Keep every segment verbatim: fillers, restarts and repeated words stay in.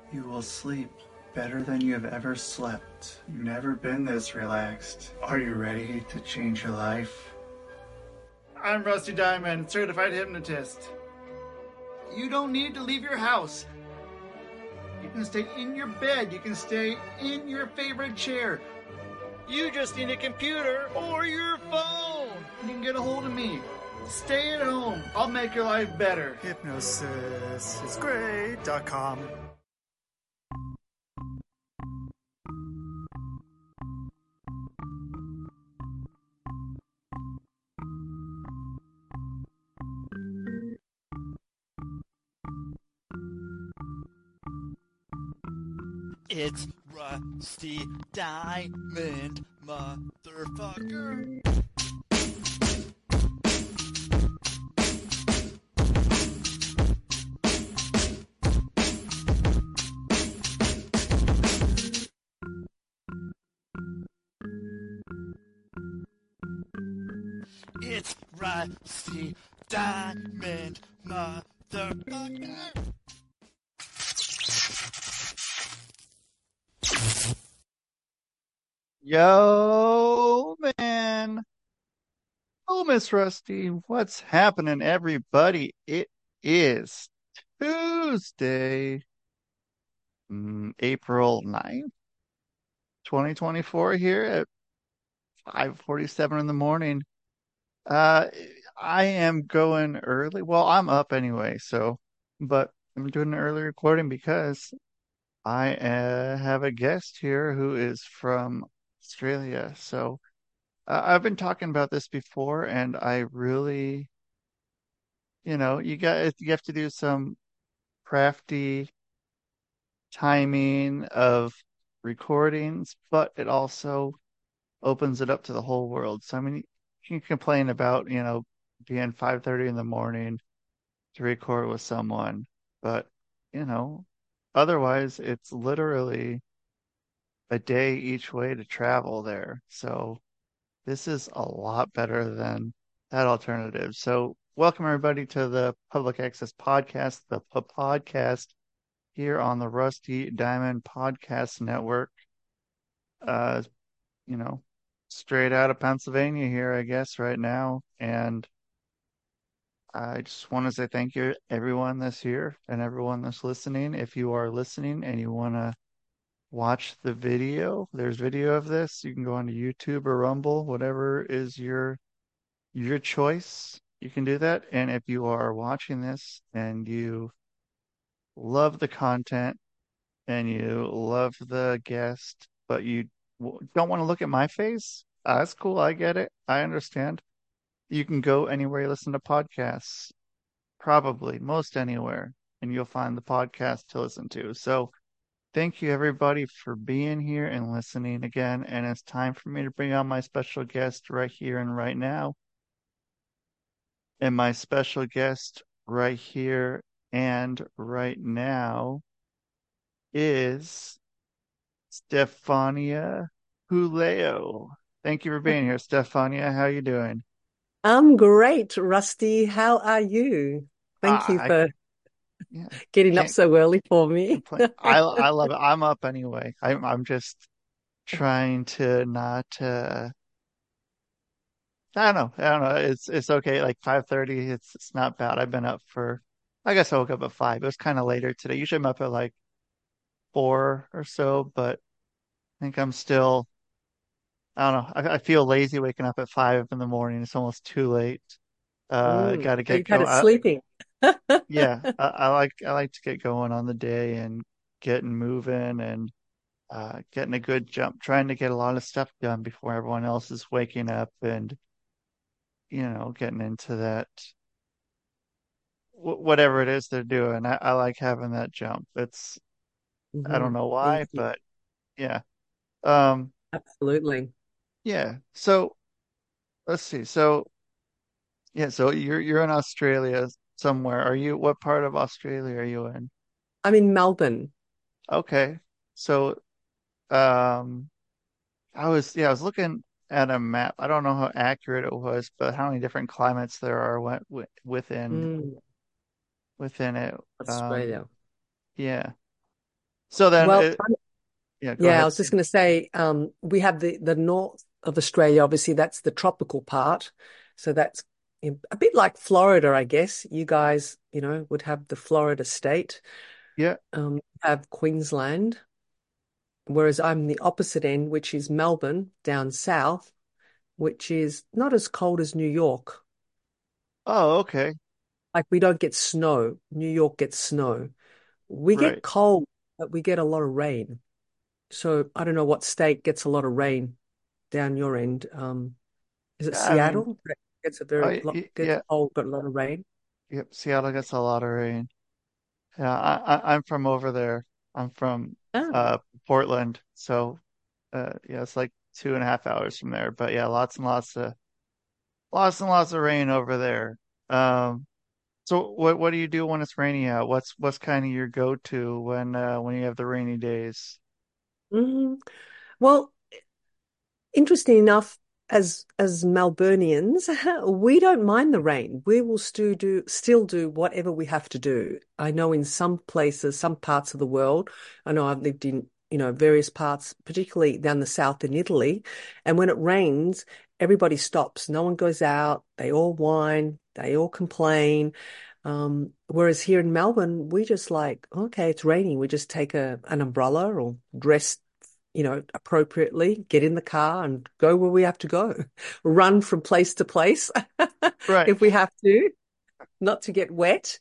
You will sleep better than you have ever slept. You've never been this relaxed. Are you ready to change your life? I'm Rusty Diamond, certified hypnotist. You don't need to leave your house. You can stay in your bed. You can stay in your favorite chair. You just need a computer or your phone. You can get a hold of me. Stay at home. I'll make your life better. Hypnosis is great dot com. It's Rusty Diamond, motherfucker. It's Rusty Diamond, motherfucker. Yo, man. Oh, Miss Rusty, what's happening, everybody? It is Tuesday, mm, April ninth, twenty twenty-four here at five forty-seven in the morning. Uh, I am going early. Well, I'm up anyway, so, but I'm doing an early recording because I uh, have a guest here who is from Australia. So, uh, I've been talking about this before, and I really, you know, you got you have to do some crafty timing of recordings, but it also opens it up to the whole world. So, I mean, you can complain about, you know, being five thirty in the morning to record with someone, but, you know, otherwise it's literally a day each way to travel there. So this is a lot better than that alternative. So welcome everybody to the Public Access Podcast, the P- podcast here on the Rusty Diamond Podcast Network. Uh, you know, straight out of Pennsylvania here, I guess, right now. And I just want to say thank you, everyone that's here and everyone that's listening. If you are listening and you want to watch the video, there's video of this. You can go onto YouTube or Rumble, whatever is your your choice. You can do that. And if you are watching this and you love the content and you love the guest, but you w- don't want to look at my face, uh, that's cool. I get it. I understand. You can go anywhere you listen to podcasts, probably most anywhere, and you'll find the podcast to listen to. So thank you everybody for being here and listening again. And it's time for me to bring on my special guest right here and right now. And my special guest right here and right now is Stefania Huleo. Thank you for being here, Stefania. How you doing? I'm great, Rusty. How are you? Thank Ah, you I for yeah, getting up can't so early for me. complain. I I love it. I'm up anyway. I'm I'm just trying to not uh I don't know. I don't know. It's it's okay. Like five thirty, it's it's not bad. I've been up for I guess I woke up at five. It was kind of later today. Usually I'm up at like four or so, but I think I'm still I don't know. I, I feel lazy waking up at five in the morning. It's almost too late. Uh, Mm, got to so get you've had going. it I, sleeping. yeah, I, I like I like to get going on the day and getting moving and uh, getting a good jump, trying to get a lot of stuff done before everyone else is waking up and you know getting into that wh- whatever it is they're doing. I, I like having that jump. It's I don't Hmm. know Me why, too. but yeah. Um, Absolutely. yeah. So let's see. So yeah, so you're you're in Australia somewhere. Are you what part of Australia are you in? I'm in Melbourne. Okay. So um I was yeah, I was looking at a map. I don't know how accurate it was, but how many different climates there are wi- wi- within Mm, within it. Um Australia. yeah. So then, Well, it, yeah, go yeah, I ahead. was just going to say, um, we have the the north of Australia. Obviously, that's the tropical part. So that's in- a bit like Florida, I guess. You guys, you know, would have the Florida state, Yeah. um, have Queensland, whereas I'm the opposite end, which is Melbourne down south, which is not as cold as New York. Oh, okay. Like we don't get snow. New York gets snow. We get Right. cold, but we get a lot of rain. So I don't know what state gets a lot of rain down your end. Um, is it Yeah, I mean, Seattle? That gets a very I, lot y- gets yeah, cold, but a lot of rain. yep. Seattle gets a lot of rain. Yeah, I, I I'm from over there. I'm from Ah, uh Portland, so uh yeah, it's like two and a half hours from there. But yeah, lots and lots of lots and lots of rain over there. Um, so what what do you do when it's raining out? What's what's kind of your go-to when uh when you have the rainy days? mhm. Well, interesting enough, as as Melburnians, we don't mind the rain. We will still do still do whatever we have to do. I know in some places, some parts of the world, I know I've lived in, you know, various parts, particularly down the south in Italy, and when it rains, everybody stops. No one goes out. They all whine. They all complain. Um, whereas here in Melbourne, we just like, okay, it's raining. We just take a an umbrella or dress, you know, appropriately, get in the car and go where we have to go, run from place to place Right. if we have to, not to get wet.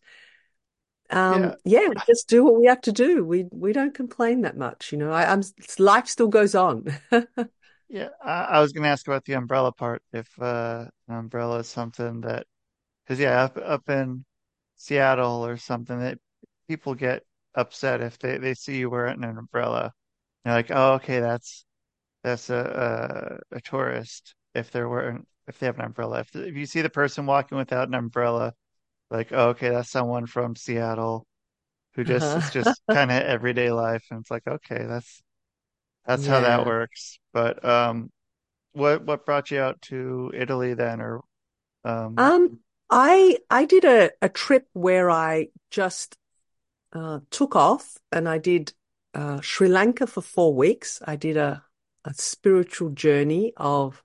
Yeah. Um, yeah, we just do what we have to do. We we don't complain that much, you know. I, I'm life still goes on. Yeah. I, I was gonna ask about the umbrella part. If uh an umbrella is something that, because yeah, up up in Seattle or something, that people get upset if they they see you wearing an umbrella. They're like, oh, okay, that's that's a a, a tourist if they're wearing if they have an umbrella. If if you see the person walking without an umbrella, like, oh, okay, that's someone from Seattle who just it's Uh-huh. just kind of everyday life, and it's like, okay, that's that's how that Yeah. works. But um, what what brought you out to Italy then, or um, Um, I I did a, a trip where I just uh, took off and I did uh, Sri Lanka for four weeks. I did a a spiritual journey of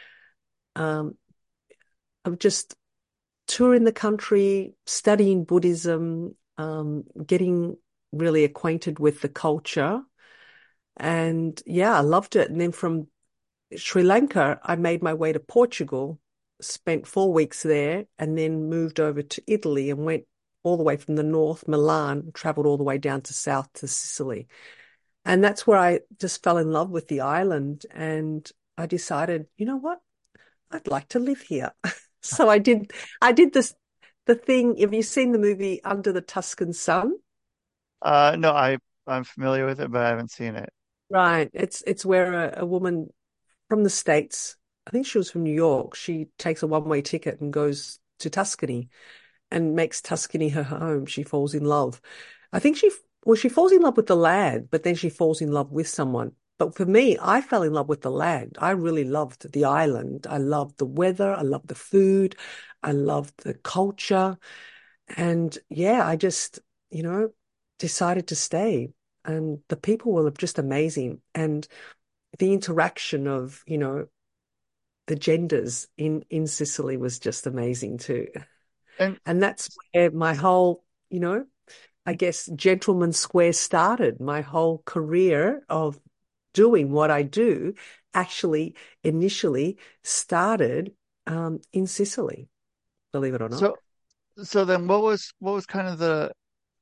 um, of just touring the country, studying Buddhism, um, getting really acquainted with the culture. And yeah, I loved it. And then from Sri Lanka, I made my way to Portugal, spent four weeks there, and then moved over to Italy and went all the way from the north, Milan, traveled all the way down to south to Sicily. And that's where I just fell in love with the island. And I decided, you know what? I'd like to live here. So I did I did this the thing. Have you seen the movie Under the Tuscan Sun? uh, no, I I'm familiar with it, but I haven't seen it. Right. It's it's where a, a woman from the States, I think she was from New York, she takes a one-way ticket and goes to Tuscany and makes Tuscany her home. She falls in love. I think she, well, she falls in love with the land, but then she falls in love with someone. But for me, I fell in love with the land. I really loved the island. I loved the weather. I loved the food. I loved the culture. And yeah, I just, you know, decided to stay. And the people were just amazing. And the interaction of, you know, the genders in in Sicily was just amazing too. And And that's where my whole, you know, I guess Gentleman Square started. My whole career of doing what I do actually initially started um, in Sicily, believe it or not. so so then, what was what was kind of the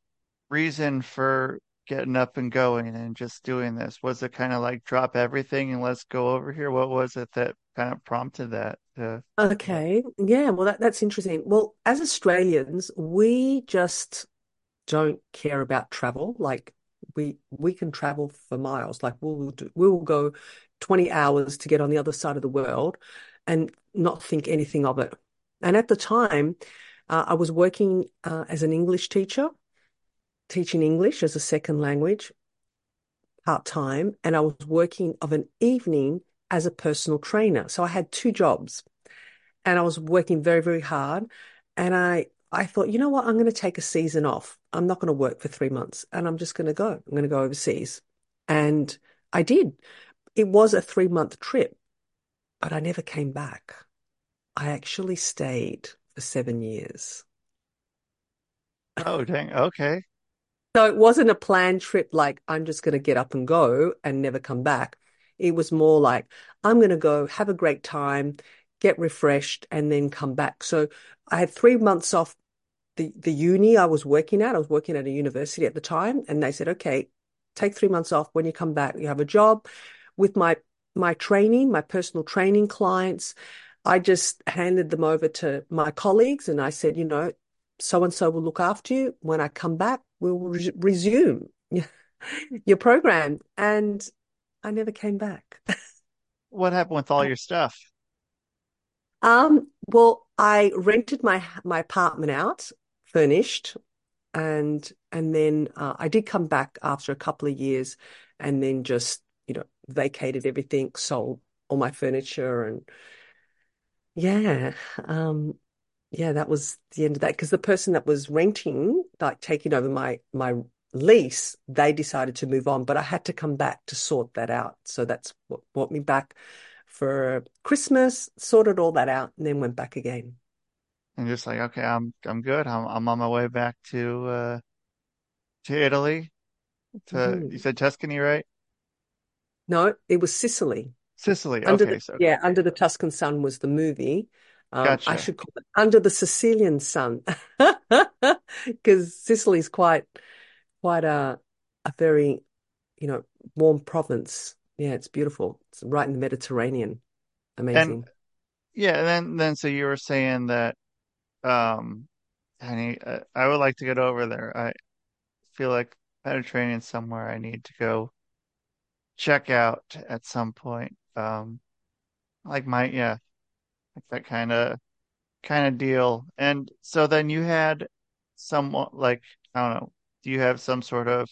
reason for getting up and going and just doing this? Was it kind of like drop everything and let's go over here? What was it that kind of prompted that? To, Okay. Yeah, well that, that's interesting. Well, as Australians, we just don't care about travel. Like we we can travel for miles. Like we'll do, we will go twenty hours to get on the other side of the world and not think anything of it. And at the time, uh, I was working uh, as an English teacher, teaching English as a second language part time, and I was working of an evening as a personal trainer. So I had two jobs and I was working very, very hard. And I I thought, you know what? I'm going to take a season off. I'm not going to work for three months and I'm just going to go. I'm going to go overseas. And I did. It was a three month trip, but I never came back. I actually stayed for seven years. Oh, dang. Okay. So it wasn't a planned trip like I'm just going to get up and go and never come back. It was more like I'm going to go have a great time, get refreshed, and then come back. So I had three months off the, the uni I was working at. I was working at a university at the time, and they said, okay, take three months off. When you come back, you have a job. With my my training, my personal training clients, I just handed them over to my colleagues and I said, you know, so and so will look after you. When I come back, we'll re resume your program. And I never came back. What happened with all your stuff? Um, well, I rented my my apartment out, furnished, and and then uh, I did come back after a couple of years, and then just you know vacated everything, sold all my furniture, and yeah, um, yeah, that was the end of that because the person that was renting, like taking over my my lease, they decided to move on, but I had to come back to sort that out. So that's what brought me back for Christmas, sorted all that out, and then went back again. And just like, okay, I'm I'm good. I'm I'm on my way back to uh to Italy. To you Mhm. said Tuscany, right? No, it was Sicily. Sicily. Under Okay, the so Yeah, Under the Tuscan Sun was the movie. Um, I gotcha. should call it Under the Sicilian Sun because Sicily's quite quite a a very, you know, warm province. Yeah, it's beautiful. It's right in the Mediterranean. And Amazing. yeah, and then then so you were saying that um I need uh, I would like to get over there. I feel like Mediterranean somewhere I need to go check out at some point. Um like my yeah, like that kind of kind of deal. And so then you had somewhat like I don't know, do you have some sort of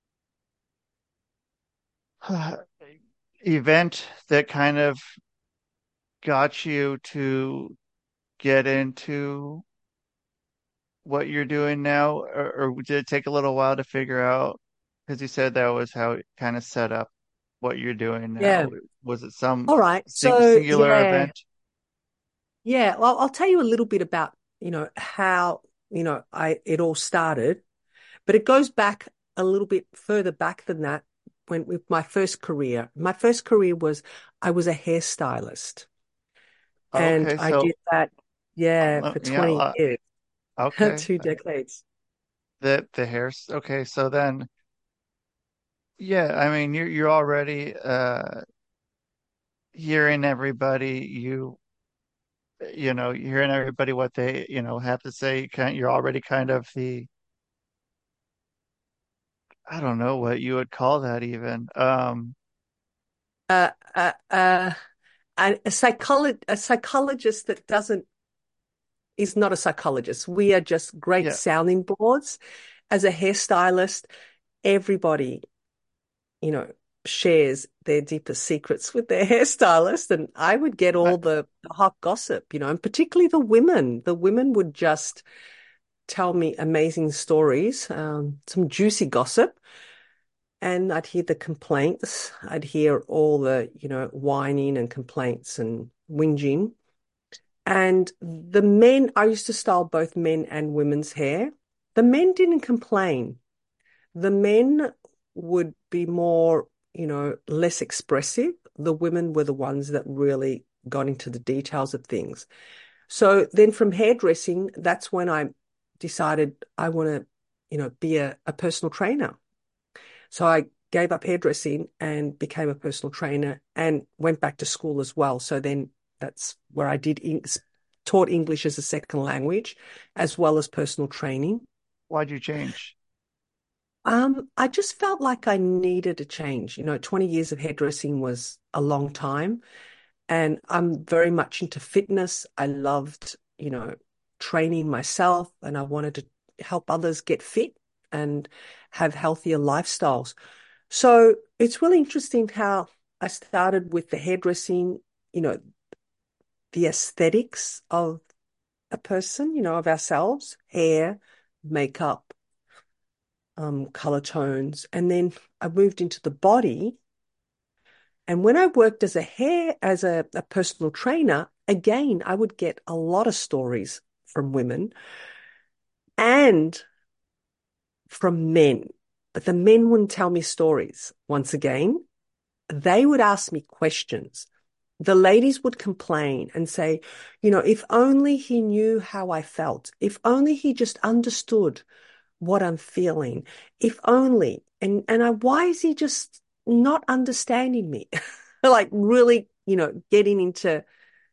event that kind of got you to get into what you're doing now, or, or did it take a little while to figure out? Because you said that was how it kind of set up what you're doing Yeah. now. Was it some All right. sing So singular yeah, event? yeah. Well, I'll tell you a little bit about, you know, how, you know, I it all started, but it goes back a little bit further back than that when with my first career. My first career was I was a hairstylist and Okay, I so did that, yeah, uh, for yeah, twenty uh, years, okay. two decades. The the hairs. Okay, so then yeah, I mean you're you're already uh hearing everybody you you know hearing everybody what they you know have to say. Kind you're already kind of the I don't know what you would call that even. Um, Uh, uh, uh, a, a psycholo a psychologist that doesn't is not a psychologist. We are just great yeah, sounding boards. As a hairstylist, everybody, you know, shares their deepest secrets with their hairstylist. And I would get I, all the, the hot gossip, you know, and particularly the women. The women would just tell me amazing stories, um, some juicy gossip. And I'd hear the complaints. I'd hear all the, you know, whining and complaints and whinging. And the men, I used to style both men and women's hair. The men didn't complain. The men would be more, you know, less expressive. The women were the ones that really got into the details of things. So then from hairdressing, that's when I decided I want to, you know, be a, a personal trainer. So I gave up hairdressing and became a personal trainer and went back to school as well. So then that's where I did taught English as a second language as well as personal training. why'd you change? Um, I just felt like I needed a change. You know, twenty years of hairdressing was a long time, and I'm very much into fitness. I loved, you know, training myself, and I wanted to help others get fit and have healthier lifestyles. So it's really interesting how I started with the hairdressing, you know, the aesthetics of a person, you know, of ourselves, hair, makeup, um, color tones. And then I moved into the body. And when I worked as a hair, as a, a personal trainer, again, I would get a lot of stories from women and from men. But the men wouldn't tell me stories. Once again, they would ask me questions. The ladies would complain and say, you know, if only he knew how I felt, if only he just understood what I'm feeling, if only, and, and I, why is he just not understanding me? Like really, you know, getting into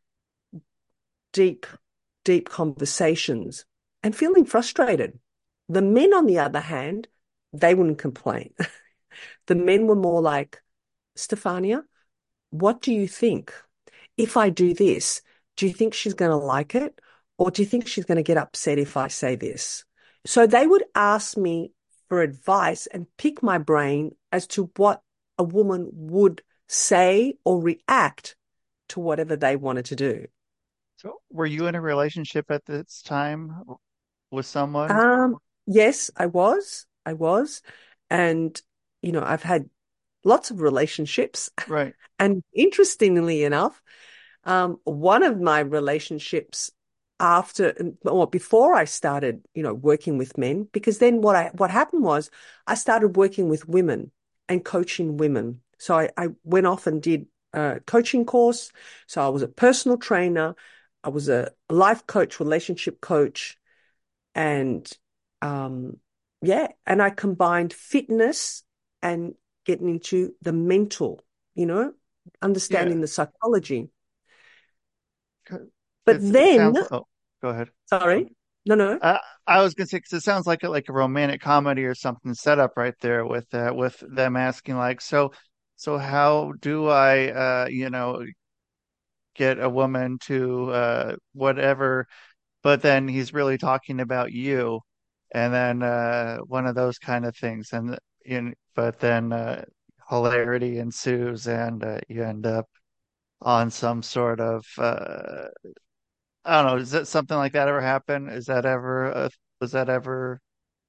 deep, deep conversations and feeling frustrated. The men, on the other hand, they wouldn't complain. The men were more like, Stefania, what do you think? If I do this, do you think she's going to like it? Or do you think she's going to get upset if I say this? So they would ask me for advice and pick my brain as to what a woman would say or react to whatever they wanted to do. So, were you in a relationship at this time with someone? Um, yes, I was. I was. And, you know, I've had lots of relationships. Right. And interestingly enough, um, one of my relationships after or before I started, you know, working with men, because then what I what happened was I started working with women and coaching women. So I, I went off and did a coaching course. So I was a personal trainer, I was a life coach, relationship coach, and um, yeah, and I combined fitness and getting into the mental, you know, understanding Yeah. the psychology. 'Cause But It's, it then, sounds. Oh, go ahead. sorry, no, no. I I was gonna say because it sounds like a, like a romantic comedy or something set up right there with uh, with them asking like, so so how do I uh you know get a woman to uh whatever, but then he's really talking about you, and then uh one of those kind of things, and in but then uh hilarity ensues, and uh, you end up on some sort of uh I don't know, does that something like that ever happen? Is that ever uh, was that ever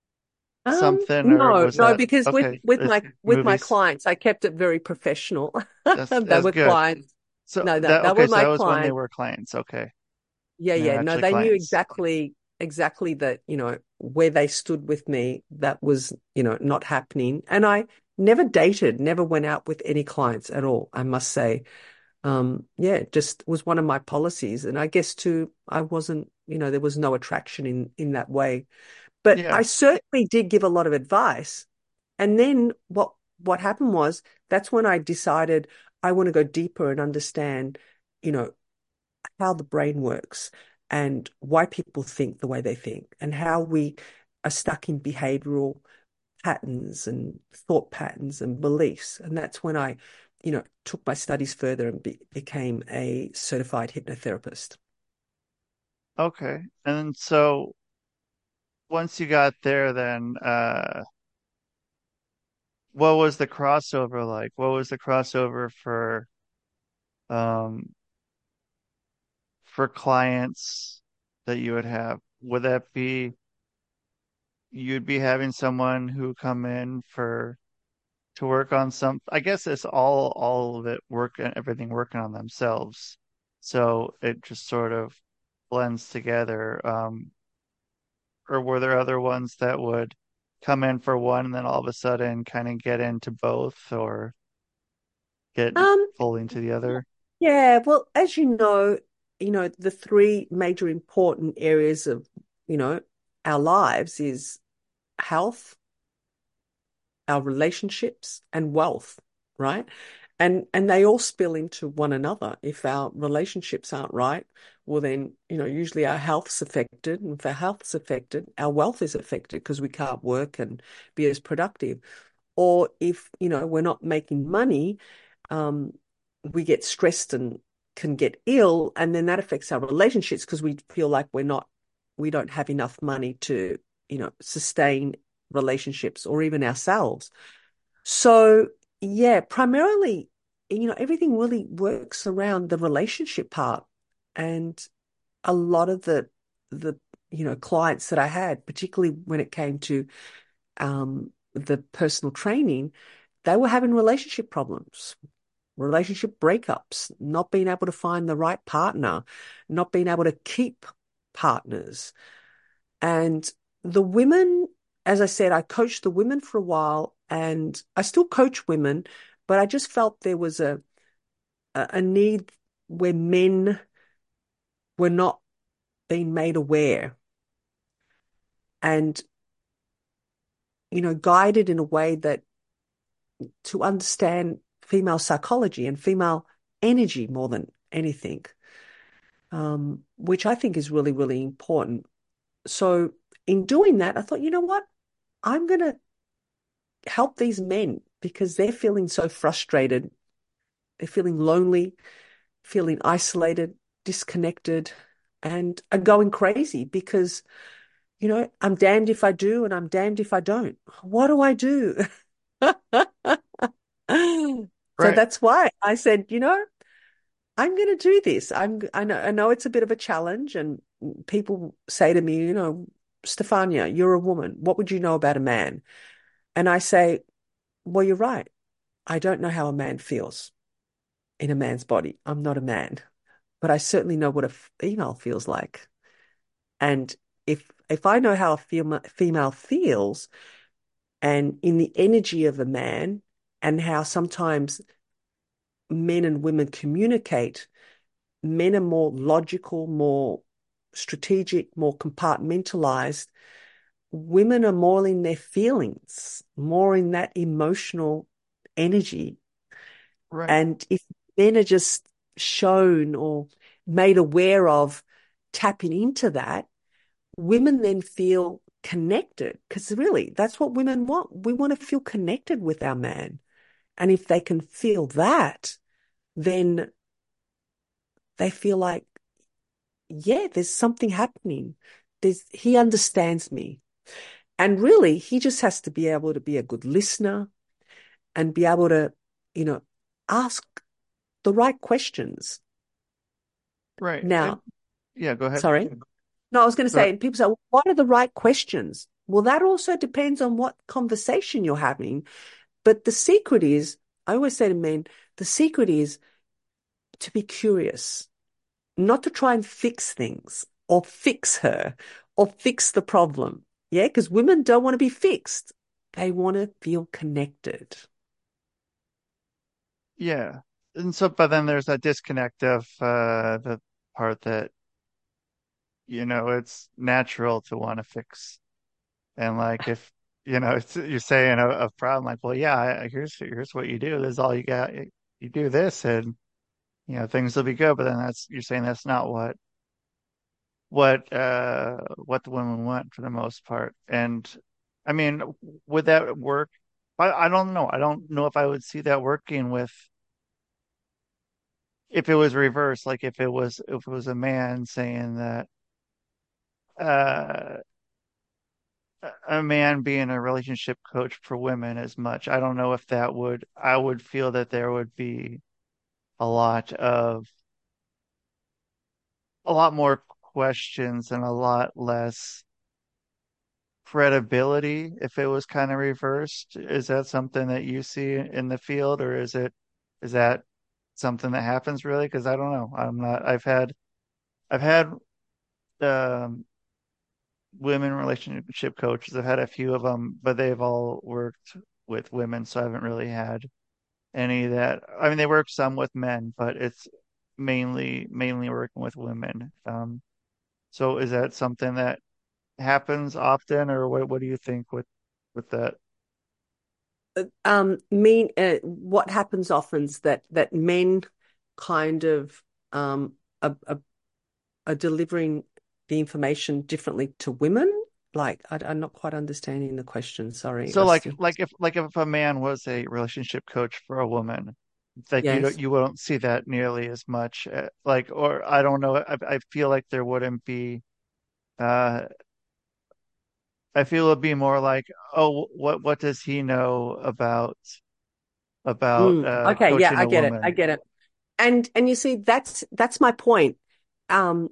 Um, something, or no, was no, that because with okay? with It's my with my movies. clients, I kept it very professional. That's They that's were good. clients. So No, that that that okay, were so my that was when they clients. were clients. Okay. Yeah, They're yeah. No, actually they knew clients. exactly exactly that, you know, where they stood with me, that was, you know, not happening. And I never dated, never went out with any clients at all, I must say. Um, yeah, it just was one of my policies. And I guess too, I wasn't, you know, there was no attraction in in that way. But I Yeah. certainly did give a lot of advice. And then what what happened was that's when I decided I want to go deeper and understand, you know, how the brain works and why people think the way they think and how we are stuck in behavioral patterns and thought patterns and beliefs. And that's when I, you know, took my studies further and be became a certified hypnotherapist. Okay. And so once you got there, then uh, what was the crossover like? What was the crossover for um for clients that you would have? Would that be you'd be having someone who come in for to work on some, I guess it's all all of it work and everything working on themselves. So it just sort of blends together. Um, or were there other ones that would come in for one and then all of a sudden kind of get into both or get Um, fully into the other? yeah, well, as you know, you know, the three major important areas of, you know, our lives is health, our relationships, and wealth, right? And and they all spill into one another. If our relationships aren't right, well then, you know, usually our health's affected. And if our health's affected, our wealth is affected because we can't work and be as productive. Or if, you know, we're not making money, um, we get stressed and can get ill, and then that affects our relationships because we feel like we're not, we don't have enough money to, you know, sustain relationships or even ourselves. So, yeah, primarily, you know, everything really works around the relationship part. And a lot of the the you know clients that I had, particularly when it came to um, the personal training, they were having relationship problems, relationship breakups, not being able to find the right partner, not being able to keep partners. And the women, as I said, I coached the women for a while and I still coach women, but I just felt there was a, a need where men were not being made aware and, you know, guided in a way that to understand female psychology and female energy more than anything, um, which I think is really, really important. So in doing that, I thought, you know what? I'm going to help these men because they're feeling so frustrated. They're feeling lonely, feeling isolated, disconnected, and are going crazy because, you know, I'm damned if I do and I'm damned if I don't. What do I do? So Right. that's why I said, you know, I'm going to do this. I'm, I know, I know it's a bit of a challenge, and people say to me, you know, Stefania, you're a woman. What would you know about a man? And I say, well, you're right. I don't know how a man feels in a man's body. I'm not a man, but I certainly know what a female feels like. And if if I know how a female female feels, and in the energy of a man, and how sometimes men and women communicate, men are more logical, more strategic, more compartmentalized. Women are more in their feelings, more in that emotional energy. Right. And if men are just shown or made aware of tapping into that, women then feel connected because really that's what women want. We want to feel connected with our man. And if they can feel that, then they feel like, yeah, there's something happening. There's, he understands me. And really, he just has to be able to be a good listener and be able to, you know, ask the right questions. Right. And Now, yeah, go ahead. sorry. No, I was going to Go ahead. say, and people say, well, what are the right questions? Well, that also depends on what conversation you're having. But the secret is, I always say to men, the secret is to be curious, not to try and fix things or fix her or fix the problem. Yeah, because women don't want to be fixed. They want to feel connected. Yeah. And so, but then there's that disconnect of uh, the part that, you know, it's natural to want to fix. And like if, you know, it's, you're saying a, a problem like, well, yeah, I, here's here's what you do. This is all you got. You do this and, you know, things will be good. But then that's, you're saying that's not what what uh what the women want for the most part. And I mean, would that work? I, I don't know. I don't know if I would see that working with if it was reversed, like if it was if it was a man saying that uh a man being a relationship coach for women as much. I don't know if that would I would feel that there would be a lot of a lot more questions and a lot less credibility if it was kind of reversed. Is that something that you see in the field, or is it is that something that happens really? Because I don't know. I'm not. I've had I've had um, women relationship coaches. I've had a few of them, but they've all worked with women, so I haven't really had any of that. I mean, they work some with men, but it's mainly mainly working with women. Um, so is that something that happens often, or what what do you think with with that? Um, mean uh, what happens often is that that men kind of um are, are, are delivering the information differently to women. Like I, I'm not quite understanding the question. Sorry, So like Rusty. like if like if a man was a relationship coach for a woman, like you don't Yes. you won't see that nearly as much. uh, Like or I don't know. I I feel like there wouldn't be. Uh, I feel it'd be more like, oh, what what does he know about about Mm, uh okay. Yeah, coaching I a get it. I woman? get it. And and you see, that's that's my point. Um,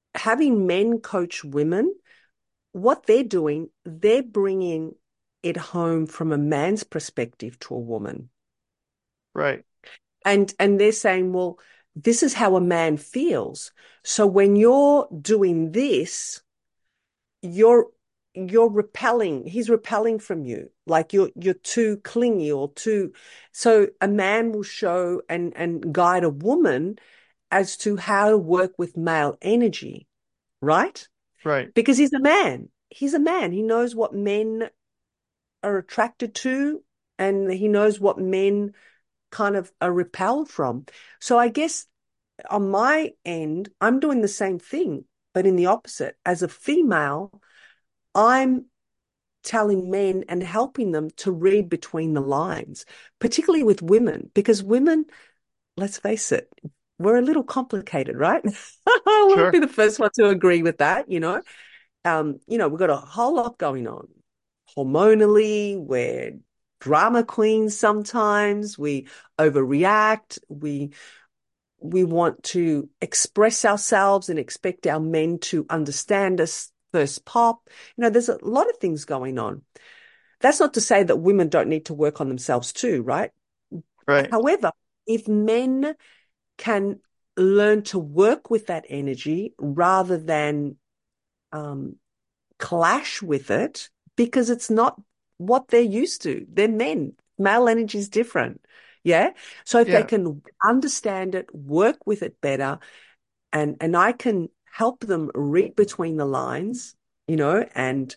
having men coach women, what they're doing, they're bringing it home from a man's perspective to a woman. Right. And and they're saying, well, this is how a man feels. So when you're doing this, you're you're repelling, he's repelling from you. Like you're you're too clingy or too so a man will show and and guide a woman as to how to work with male energy, right? Right. Because he's a man. He's a man. He knows what men are attracted to, and he knows what men kind of are repelled from. So I guess on my end, I'm doing the same thing, but in the opposite. As a female, I'm telling men and helping them to read between the lines, particularly with women, because women, let's face it, we're a little complicated, right? I want to Sure. be the first one to agree with that, you know. Um, you know, we've got a whole lot going on. Hormonally, we're drama queens sometimes, we overreact, we we want to express ourselves and expect our men to understand us first pop. You know, there's a lot of things going on. That's not to say that women don't need to work on themselves too, right? Right. However, if men can learn to work with that energy rather than um, clash with it, because it's not what they're used to. They're men. Male energy is different. Yeah. So if they Yeah. can understand it, work with it better, and and I can help them read between the lines, you know, and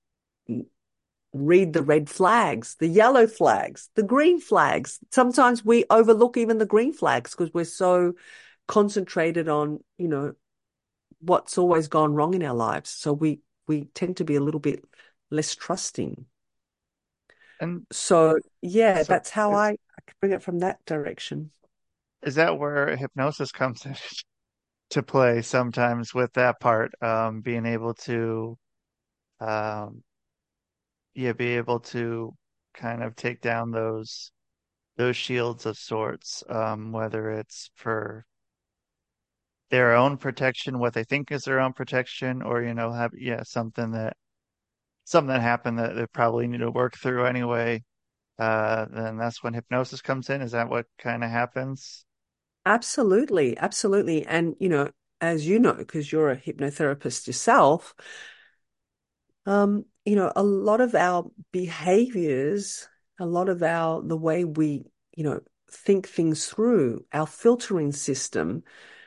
read the red flags, the yellow flags, the green flags. Sometimes we overlook even the green flags because we're so concentrated on, you know, what's always gone wrong in our lives. So we we tend to be a little bit less trusting. And So yeah, so that's how I, is I can bring it from that direction. is that where hypnosis comes in to play sometimes with that part, um, being able to um yeah, be able to kind of take down those those shields of sorts, um, whether it's for their own protection, what they think is their own protection, or you know, have yeah, something that something that happened that they probably need to work through anyway. Uh, then that's when hypnosis comes in. Is that what kind of happens? Absolutely, absolutely. And you know, as you know, because you're a hypnotherapist yourself, um, you know, a lot of our behaviors, a lot of our the way we, you know, think things through, our filtering system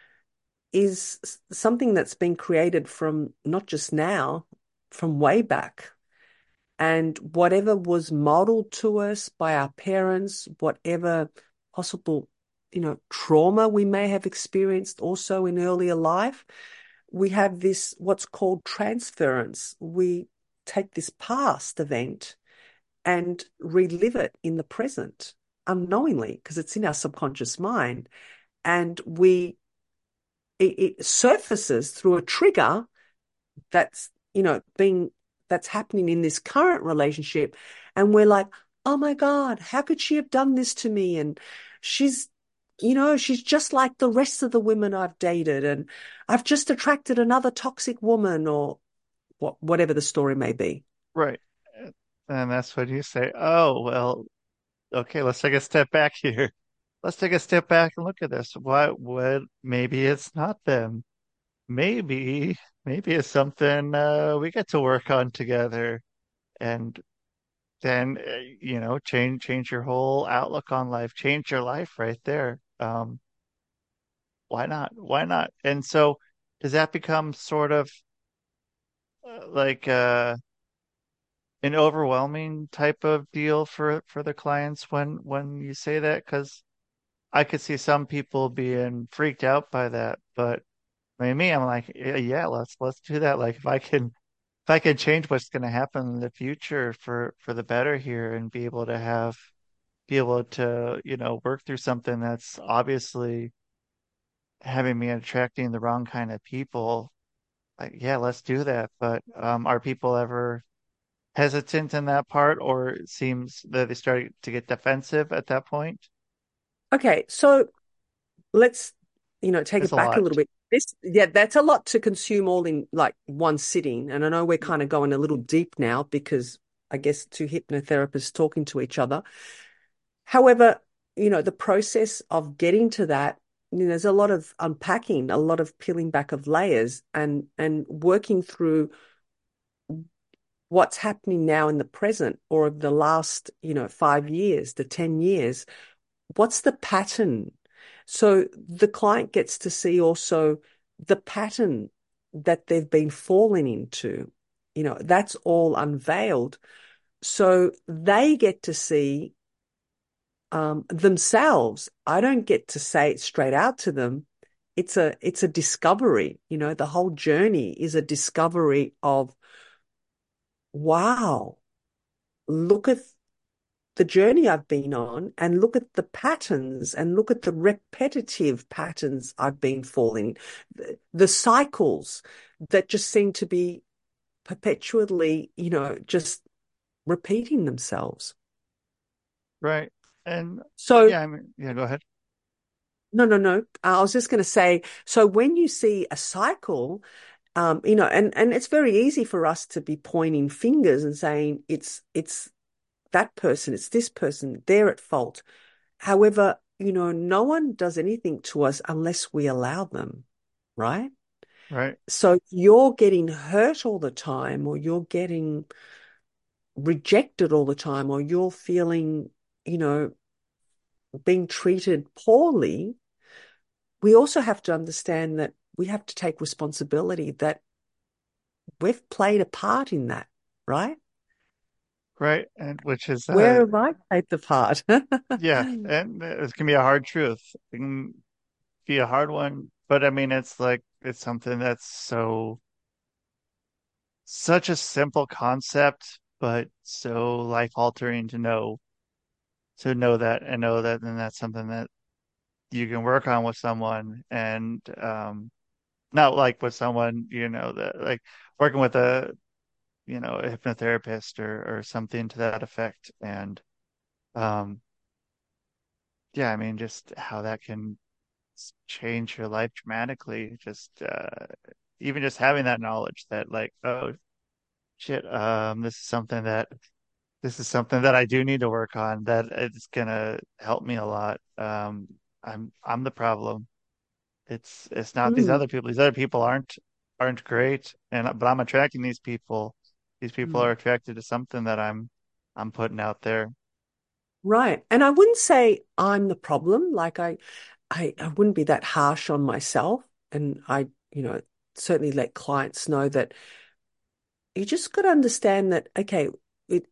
is something that's been created from not just now, from way back. And whatever was modeled to us by our parents, whatever possible, you know, trauma we may have experienced also in earlier life, we have this what's called transference. We take this past event and relive it in the present unknowingly because it's in our subconscious mind. And we it, it surfaces through a trigger that's, you know, being that's happening in this current relationship. And we're like, oh my God, how could she have done this to me? And she's, you know, she's just like the rest of the women I've dated. And I've just attracted another toxic woman or what, whatever the story may be. Right. And that's when you say, oh, well, okay, let's take a step back here. Let's take a step back and look at this. What what maybe it's not them. Maybe maybe it's something uh we get to work on together. And then uh, you know, change change your whole outlook on life, change your life right there. Um, why not? Why not? And so does that become sort of uh, like uh an overwhelming type of deal for for the clients when when you say that? Because I could see some people being freaked out by that, but I mean, me, I'm like, yeah, yeah, let's let's do that. Like if I can if I can change what's going to happen in the future for for the better here and be able to have be able to, you know, work through something that's obviously having me attracting the wrong kind of people. Like, yeah, let's do that. But um, are people ever hesitant in that part, or it seems that they start to get defensive at that point? Okay, so let's, you know, take There's it a back a lot. little bit. This, yeah, that's a lot to consume all in like one sitting. And I know we're kind of going a little deep now because I guess two hypnotherapists talking to each other. However, you know, the process of getting to that, you know, there's a lot of unpacking, a lot of peeling back of layers and and working through what's happening now in the present or of the last, you know, five years, the ten years. What's the pattern? So the client gets to see also the pattern that they've been falling into. You know, that's all unveiled. So they get to see um, themselves. I don't get to say it straight out to them. It's a it's a discovery. You know, the whole journey is a discovery of, wow, look at the journey I've been on and look at the patterns and look at the repetitive patterns I've been falling, the, the cycles that just seem to be perpetually, you know, just repeating themselves. Right. And So, yeah, I mean, yeah, go ahead. no, no, no. I was just going to say, so when you see a cycle, um, you know, and and it's very easy for us to be pointing fingers and saying it's it's that person, it's this person, they're at fault. However, you know, no one does anything to us unless we allow them, right? Right. So you're getting hurt all the time, or you're getting rejected all the time, or you're feeling, you know, being treated poorly. We also have to understand that we have to take responsibility that we've played a part in that, right? Right. And which is, Where uh, have I played the part? yeah, and it can be a hard truth. It can be a hard one, but I mean, it's like, it's something that's so, such a simple concept, but so life altering to know, to know that and know that, and that's something that you can work on with someone and, um, not like with someone, you know, that like working with a, you know, a hypnotherapist or, or something to that effect. And, um, yeah, I mean, just how that can s- change your life dramatically. Just, uh, even just having that knowledge that like, oh shit, um, this is something that, this is something that I do need to work on, that it's gonna help me a lot. Um, I'm, I'm the problem. It's it's not these Mm, other people. These other people aren't aren't great, and but I'm attracting these people. These people are mm. attracted to something that I'm I'm putting out there. Right. And I wouldn't say I'm the problem. Like I, I, I wouldn't be that harsh on myself. And I, you know, certainly let clients know that you just got to understand that, okay, it,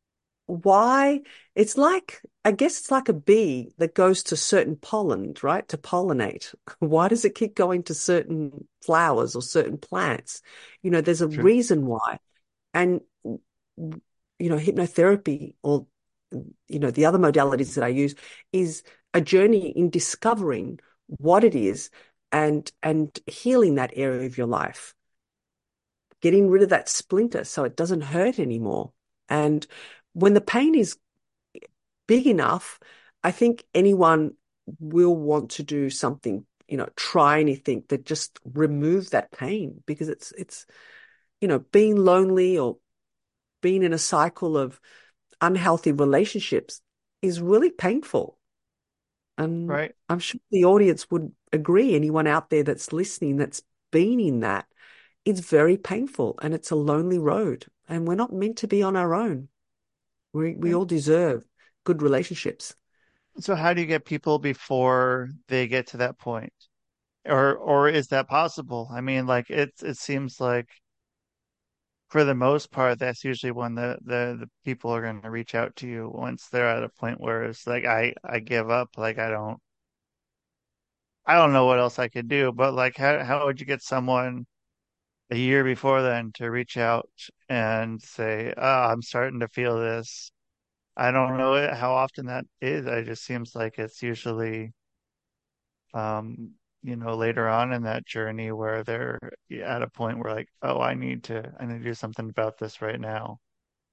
why it's like, I guess it's like a bee that goes to certain pollen, right? To pollinate. Why does it keep going to certain flowers or certain plants? You know, there's a True. reason why. And, you know, hypnotherapy or, you know, the other modalities that I use is a journey in discovering what it is and and healing that area of your life, getting rid of that splinter so it doesn't hurt anymore. And when the pain is big enough, I think anyone will want to do something, you know, try anything that just remove that pain because it's it's, you know, being lonely or being in a cycle of unhealthy relationships is really painful. And Right. I'm sure the audience would agree, anyone out there that's listening that's been in that, it's very painful and it's a lonely road. And we're not meant to be on our own. We we And all deserve good relationships. so how do you get people before they get to that point? Or or is that possible? I mean, like it it seems like for the most part, that's usually when the the, the people are going to reach out to you once they're at a point where it's like I I give up, like I don't I don't know what else I could do, but like how how would you get someone a year before then to reach out and say, "Oh, I'm starting to feel this." I don't know it- how often that is. It just seems like it's usually, um, you know, later on in that journey where they're at a point where like, "Oh, I need to, I need to do something about this right now."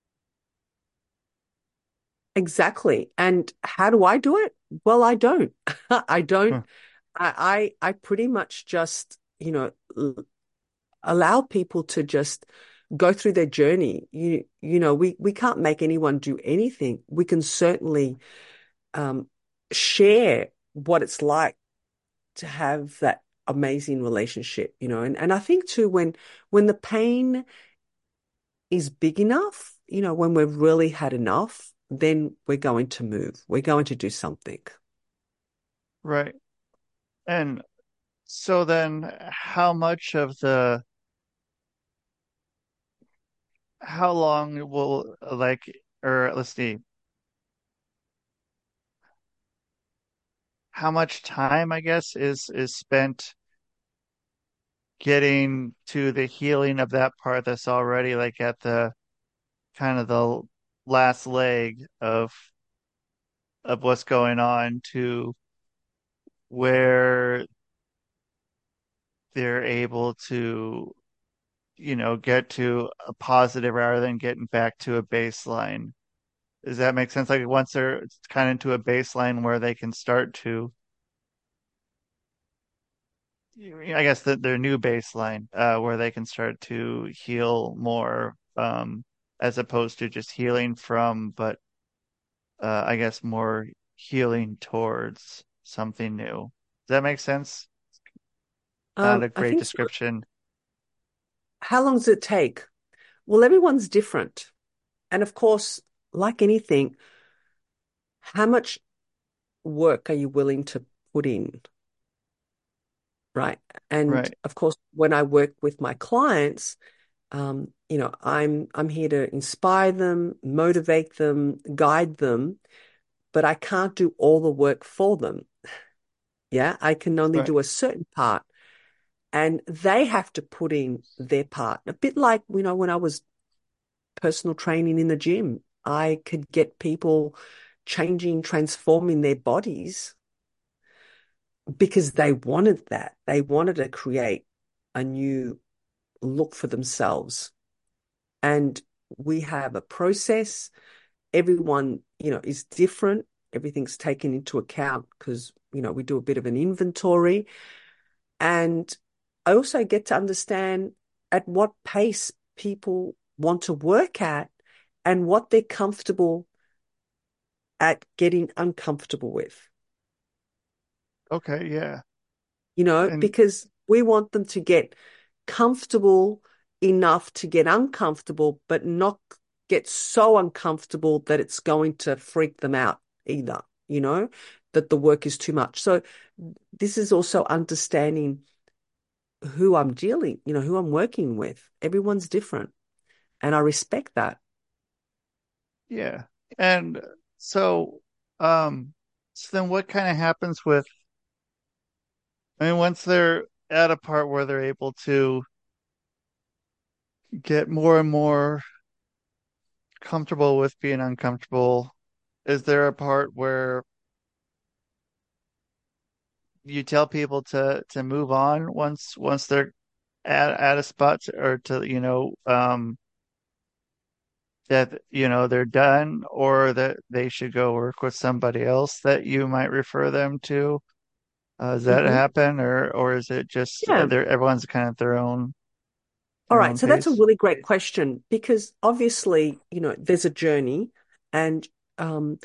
Exactly. And how do I do it? Well, I don't. I don't. Huh. I, I I pretty much just you know, l- allow people to just go through their journey. You you know, we we can't make anyone do anything. We can certainly um, share what it's like to have that amazing relationship, you know. And and I think too, when when the pain is big enough, you know, when we've really had enough, then we're going to move. We're going to do something. Right. And so then how much of the how long will like or let's see, how much time I guess is is spent getting to the healing of that part that's already like at the kind of the last leg of of what's going on to where they're able to, you know, get to a positive rather than getting back to a baseline. Does that make sense? Like once they're kind of into a baseline where they can start to, I guess that their new baseline, uh, where they can start to heal more, um, as opposed to just healing from, but uh, I guess more healing towards something new. Does that make sense? Not Um, a I great think so. description. How long does it take? Well, everyone's different. And of course, like anything, how much work are you willing to put in, right? And Right, of course, when I work with my clients, um, you know, I'm I'm here to inspire them, motivate them, guide them, but I can't do all the work for them. Yeah, I can only right. do a certain part, and they have to put in their part. A bit like, you know, when I was personal training in the gym, I could get people changing, transforming their bodies because they wanted that. They wanted to create a new look for themselves. And we have a process. Everyone, you know, is different. Everything's taken into account because, you know, we do a bit of an inventory. And I also get to understand at what pace people want to work at and what they're comfortable at getting uncomfortable with, Okay, yeah. you know, And because we want them to get comfortable enough to get uncomfortable, but not get so uncomfortable that it's going to freak them out either, you know, that the work is too much. So this is also understanding who I'm dealing, you know, who I'm working with. Everyone's different. And I respect that. yeah. And so, um, so then what kind of happens with, I mean, once they're at a part where they're able to get more and more comfortable with being uncomfortable, is there a part where you tell people to to move on once once they're at at a spot to, or to, you know, um, that, you know, they're done or that they should go work with somebody else that you might refer them to? Uh, does that Hmm. happen, or or is it just uh, Yeah. they're everyone's kind of their own All their right. own So that's a pace? really great question because obviously, you know, there's a journey and um,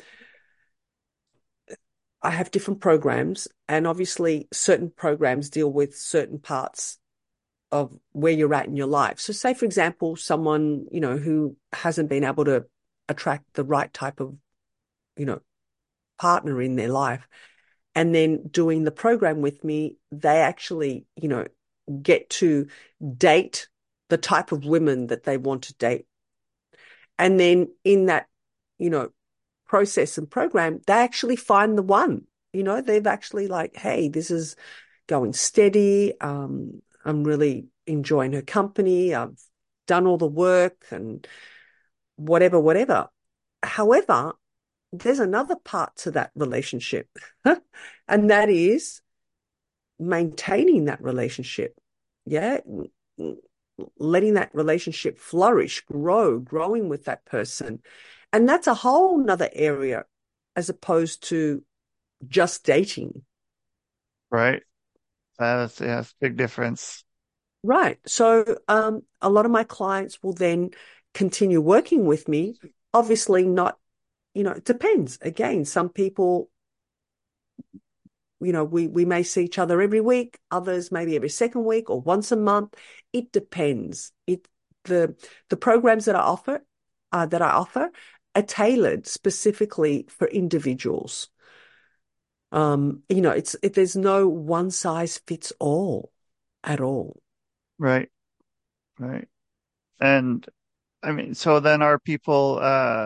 I have different programs, and obviously, certain programs deal with certain parts of where you're at in your life. So, say, for example, someone, you know, who hasn't been able to attract the right type of, you know, partner in their life, and then doing the program with me, they actually, you know, get to date the type of women that they want to date. And then in that, you know, process and program, they actually find the one. You know, they've actually like, hey, this is going steady. Um, I'm really enjoying her company. I've done all the work and whatever, whatever. However, there's another part to that relationship, and that is maintaining that relationship. Yeah. Letting that relationship flourish, grow, growing with that person. And that's a whole nother area as opposed to just dating. Right. That's, yeah, that's a big difference. Right. So um, a lot of my clients will then continue working with me. Obviously, not, you know, it depends. Again, some people, you know, we we may see each other every week, others maybe every second week or once a month. It depends. It the the programs that I offer uh, that I offer are tailored specifically for individuals. Um, you know, it's it, there's no one size fits all at all. Right, right. And I mean, so then are people, uh,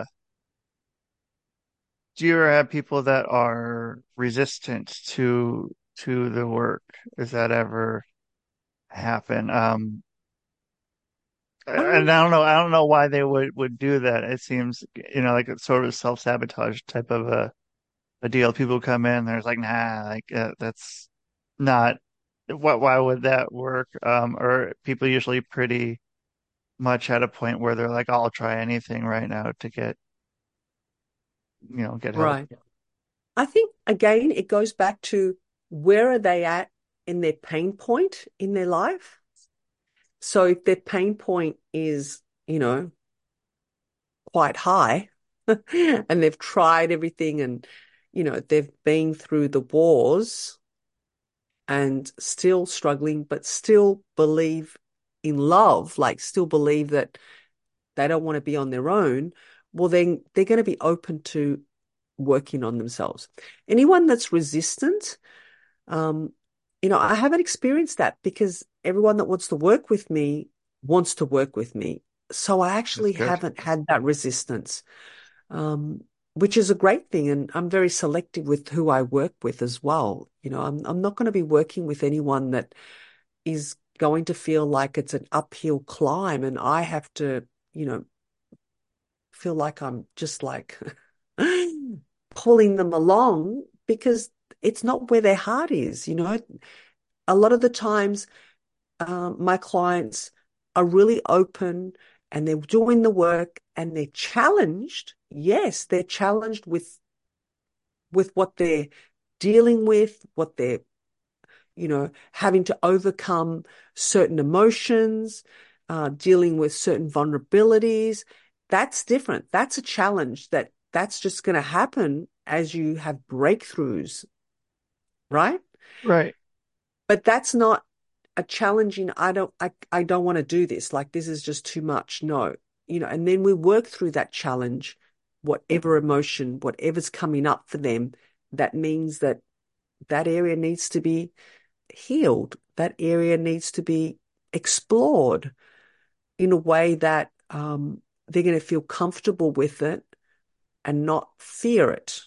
do you ever have people that are resistant to to the work? Does that ever happen? Um, and Um, I don't know, I don't know why they would would do that. It seems, you know, like it's sort of self-sabotage type of a, a deal. People come in, there's like, nah, like uh, that's not what, why would that work? Um, or people usually pretty much at a point where they're like, I'll try anything right now to get, you know, get help. right. I think again, it goes back to where are they at in their pain point in their life? So if their pain point is, you know, quite high and they've tried everything and, you know, they've been through the wars and still struggling, but still believe in love, like still believe that they don't want to be on their own, well, then they're going to be open to working on themselves. Anyone that's resistant, um, you know, I haven't experienced that because everyone that wants to work with me wants to work with me. So I That's actually good. haven't had that resistance, um, which is a great thing. And I'm very selective with who I work with as well. You know, I'm I'm not going to be working with anyone that is going to feel like it's an uphill climb and I have to, you know, feel like I'm just like pulling them along because it's not where their heart is. You know, a lot of the times, um, my clients are really open and they're doing the work and they're challenged. Yes, they're challenged with with what they're dealing with, what they're, you know, having to overcome certain emotions, uh, dealing with certain vulnerabilities. That's different. That's a challenge that that's just going to happen as you have breakthroughs, right? Right. But that's not a challenging, I don't, I, I don't want to do this. Like, this is just too much. No, you know, and then we work through that challenge, whatever emotion, whatever's coming up for them, that means that that area needs to be healed. That area needs to be explored in a way that um, they're going to feel comfortable with it and not fear it.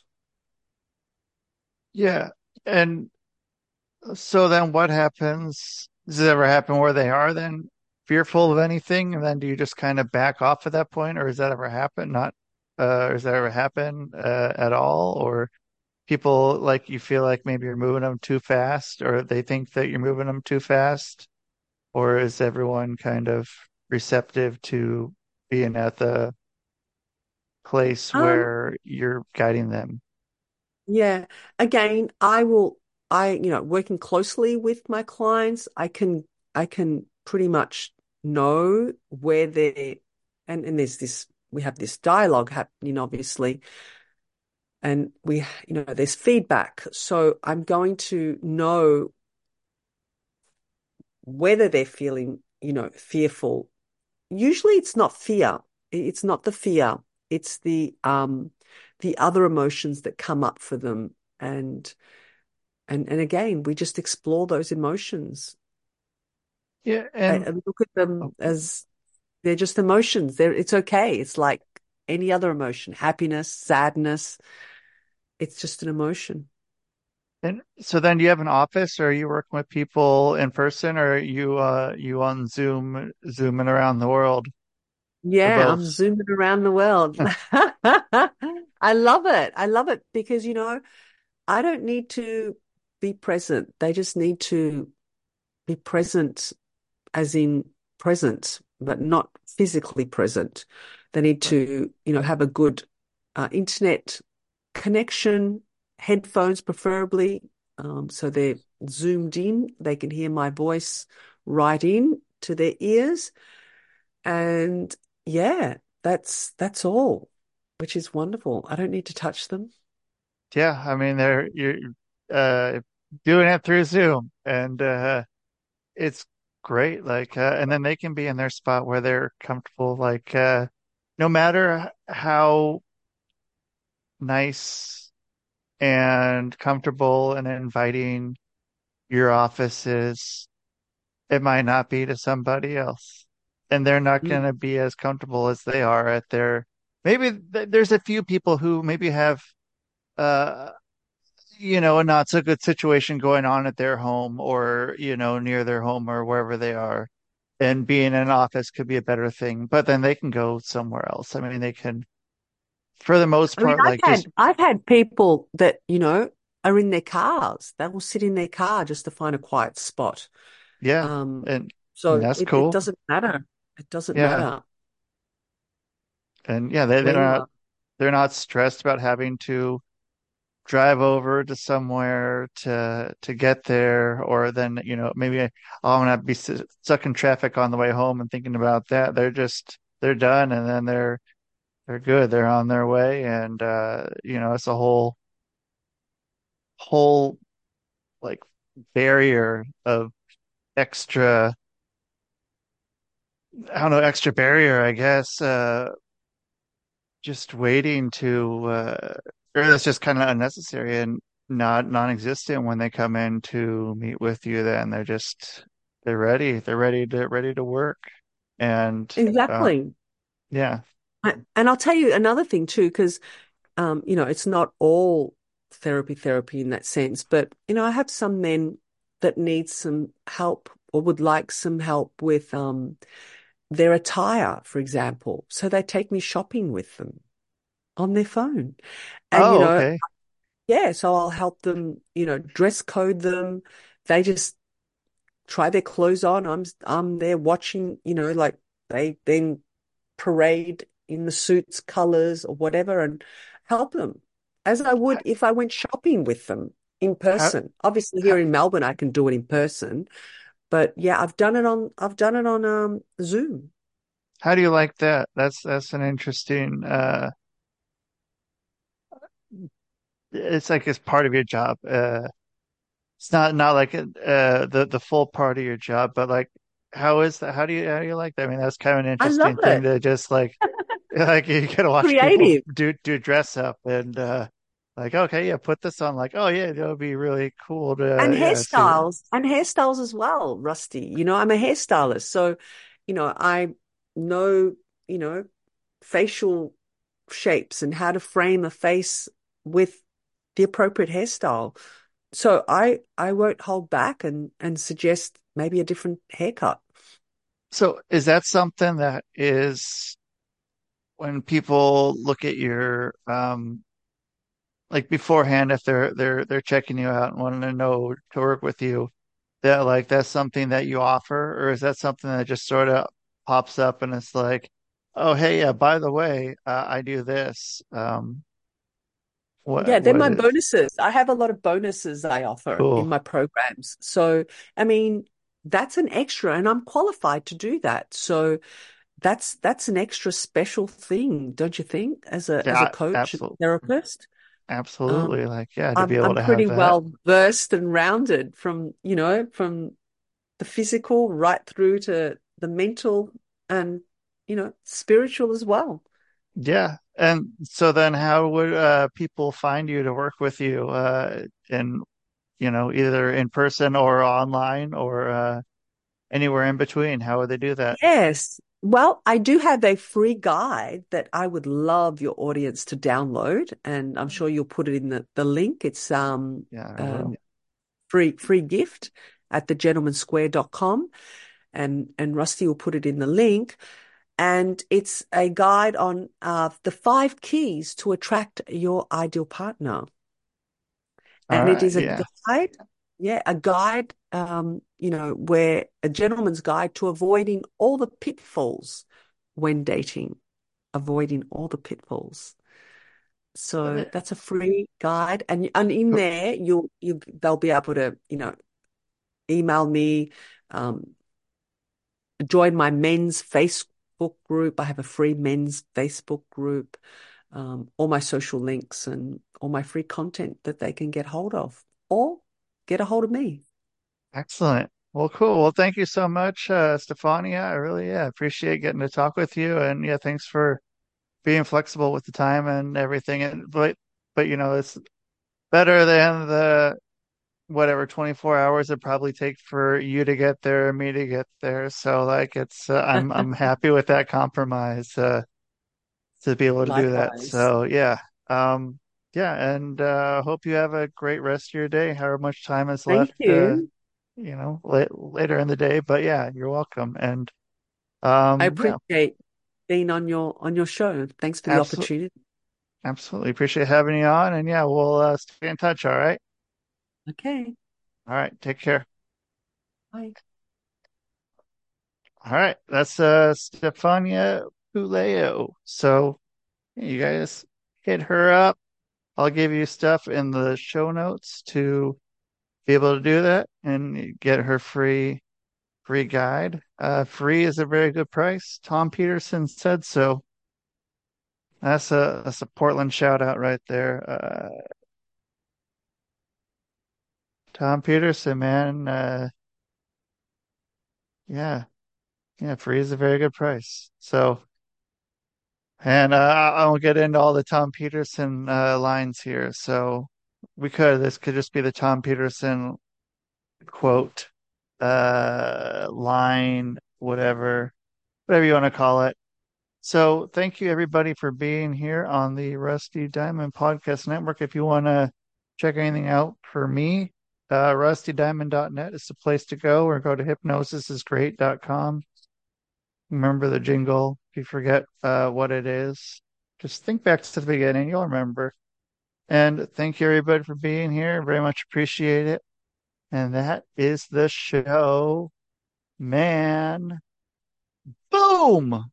Yeah. And so then what happens? Does it ever happen where they are then fearful of anything? And then do you just kind of back off at that point? Or does that ever happen? Not, uh, or does that ever happen, uh, at all? Or people like you feel like maybe you're moving them too fast, or they think that you're moving them too fast? Or is everyone kind of receptive to being at the place Um, where you're guiding them? yeah. Again, I will, I, you know, working closely with my clients, I can, I can pretty much know where they're, and, and there's this, we have this dialogue happening, obviously, and we, you know, there's feedback. So I'm going to know whether they're feeling, you know, fearful. Usually it's not fear. It's not the fear. It's the um the other emotions that come up for them. And and and again, we just explore those emotions Yeah. and, And and look at them oh, as they're just emotions. They're it's okay. It's like any other emotion, happiness, sadness. It's just an emotion. and so then do you have an office, or are you working with people in person, or are you uh you on Zoom zooming around the world, or Yeah, I'm both? zooming around the world. I love it. I love it because, you know, I don't need to be present. They just need to be present, as in present, but not physically present. They need Right. to, you know, have a good uh, internet connection, headphones preferably, um, so they're zoomed in. They can hear my voice right in to their ears. And yeah, that's that's all, which is wonderful. I don't need to touch them. Yeah, I mean they're you're uh doing it through Zoom and uh it's great. Like uh, and then they can be in their spot where they're comfortable. Like uh no matter how nice and comfortable and inviting your office is, it might not be to somebody else. And they're not Mm. going to be as comfortable as they are at their, maybe th there's a few people who maybe have, uh, you know, a not so good situation going on at their home or, you know, near their home or wherever they are. And being in an office could be a better thing, but then they can go somewhere else. I mean, they can, for the most I mean, part, I've like just, had I've had people that, you know, are in their cars. They will sit in their car just to find a quiet spot. yeah. Um, And, and so that's it, it cool. doesn't matter. It doesn't Yeah. matter And yeah, they, they're where you not, are. they're not stressed about having to drive over to somewhere to to get there, or then you know maybe oh, I'm gonna be st stuck in traffic on the way home and thinking about that. They're just they're done, and then they're they're good. They're on their way, and uh, you know it's a whole whole like barrier of extra. I don't know, extra barrier, I guess. Uh, just waiting to, uh, or that's just kind of unnecessary and not non-existent when they come in to meet with you. Then they're just they're ready. They're ready to ready to work. And uh, Exactly. yeah. I- And I'll tell you another thing too, because um, you know, it's not all therapy therapy in that sense, but you know, I have some men that need some help or would like some help with um their attire, for example. So they take me shopping with them on their phone. And you Oh, know, okay. yeah, so I'll help them, you know, dress code them. They just try their clothes on. I'm I'm there watching, you know, like they then parade in the suits, colors, or whatever, and help them as I How, would if I went shopping with them in how, person. Obviously, how here in Melbourne, I can do it in person, but yeah, I've done it on I've done it on um Zoom. how do you like that? That's that's an interesting. Uh, it's like it's part of your job. Uh, it's not not like uh the the full part of your job, but like how is that? How do you how do you like that? I mean, that's kind of an I love interesting thing it. to just like like you gotta watch people Creative. do do dress up and uh like okay yeah put this on like oh yeah that would be really cool And to yeah see what hairstyles and hairstyles as well, Rusty. You know, I'm a hairstylist. So, you know, I know, you know, facial shapes and how to frame a face with the appropriate hairstyle. So I I won't hold back and and suggest maybe a different haircut. so is that something that is when people look at your um like beforehand if they're they're they're checking you out and wanting to know to work with you that like that's something that you offer or is that something that just sort of pops up and it's like oh hey yeah by the way uh, I do this um Yeah, what they're what my is bonuses. I have a lot of bonuses I offer in cool. my programs. So, I mean, that's an extra, and I'm qualified to do that. So that's that's an extra special thing, don't you think, as a as a Yeah, coach and absolutely. therapist? Um, Absolutely. Like, yeah, to be I'm able I'm to have pretty that. well versed and rounded from, you know, from the physical right through to the mental and, you know, spiritual as well. Yeah. And so then how would uh people find you to work with you uh in, you know, either in person or online or uh anywhere in between? How would they do that? Yes. Well, I do have a free guide that I would love your audience to download, and I'm sure you'll put it in the, the link. It's um Yeah, I um will. free free gift at the gentleman square dot com, and and Rusty will put it in the link. And it's a guide on uh, the five keys to attract your ideal partner. All And it right. is a Yeah. guide, yeah, a guide, um, you know, where a gentleman's guide to avoiding all the pitfalls when dating, avoiding all the pitfalls. So that's a free guide, and and in there you'll you they'll be able to, you know, email me, um, join my men's Facebook group. I have a free men's Facebook group, um, all my social links and all my free content that they can get hold of or get a hold of me. Excellent. Well, cool. Well, thank you so much, uh, Stefania. I really, yeah, appreciate getting to talk with you. And yeah, thanks for being flexible with the time and everything. And but but you know, it's better than the whatever twenty-four hours it probably take for you to get there, me to get there. So like it's uh, I'm I'm happy with that compromise uh to be able to do that. Likewise. So yeah. Um yeah, and uh hope you have a great rest of your day, however much time is Thank left uh you. you know, la later in the day. But yeah, you're welcome. And I um yeah, appreciate being on your on your show. Thanks for the absolutely opportunity. absolutely appreciate having you on. And yeah, we'll uh stay in touch, all right? Okay. All right, take care. Bye. All right, that's uh Stefania Puleo. So you guys hit her up. I'll give you stuff in the show notes to be able to do that and get her free free guide. Uh, free is a very good price. Tom Peterson said so. That's a that's a Portland shout out right there. Uh, Tom Peterson, man. Uh, yeah, yeah, free is a very good price. So. And uh, I won't get into all the Tom Peterson uh, lines here. So we could, this could just be the Tom Peterson quote, uh, line, whatever, whatever you want to call it. So thank you everybody for being here on the Rusty Diamond Podcast Network. If you want to check anything out for me, uh, rusty diamond dot net is the place to go, or go to hypnosis is great dot com. Remember the jingle. If you forget uh, what it is, just think back to the beginning. You'll remember. And thank you, everybody, for being here. Very much appreciate it. And that is the show, man. Boom!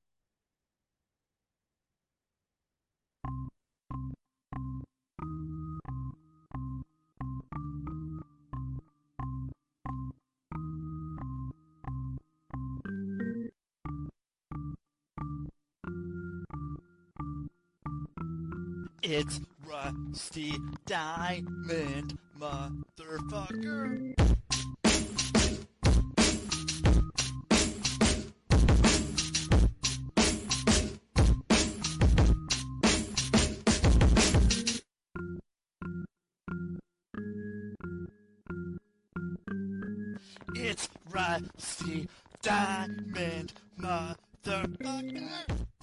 It's Rusty Diamond, motherfucker. It's Rusty Diamond, motherfucker.